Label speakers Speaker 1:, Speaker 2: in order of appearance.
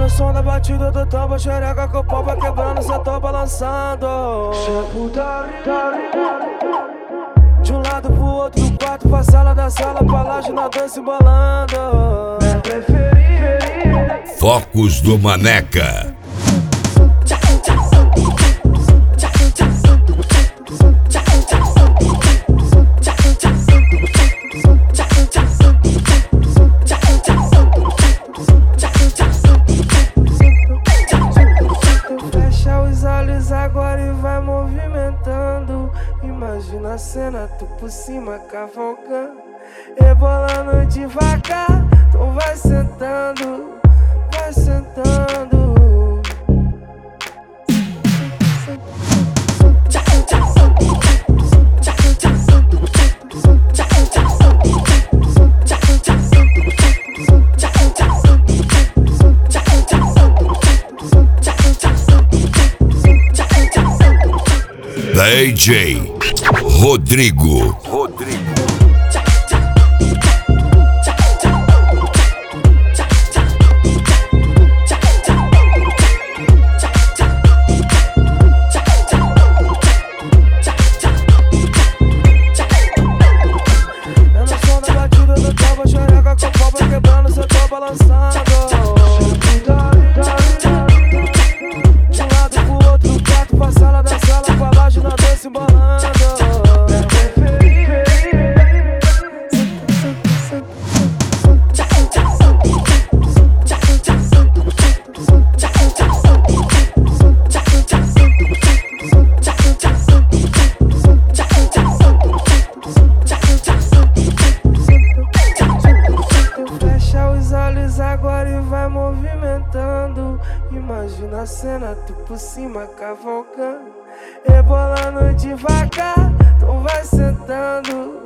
Speaker 1: no som da batida do tambo, xereca com o pau vai quebrando, cê tô balançando. De um lado pro outro do quarto, pra sala da sala, pra laje na dança embolando.
Speaker 2: Focos do Maneca.
Speaker 1: Fecha os olhos agora e vai movimentando. Imagina a cena, tu por cima cavalgando, rebolando devagar. Tu vai sentando, vai sentando.
Speaker 2: DJ Rodrigo.
Speaker 1: É no som da batida do tambo, xereca com o pau vai quebrando, cê tô balançando. De um lado pro outro do quarto, pra sala da sala, pra laje na dança embolando. Fecha os olhos agora e vai movimentando. Imagina a cena, tu por cima cavalgando, rebolando devagar. Tu vai sentando,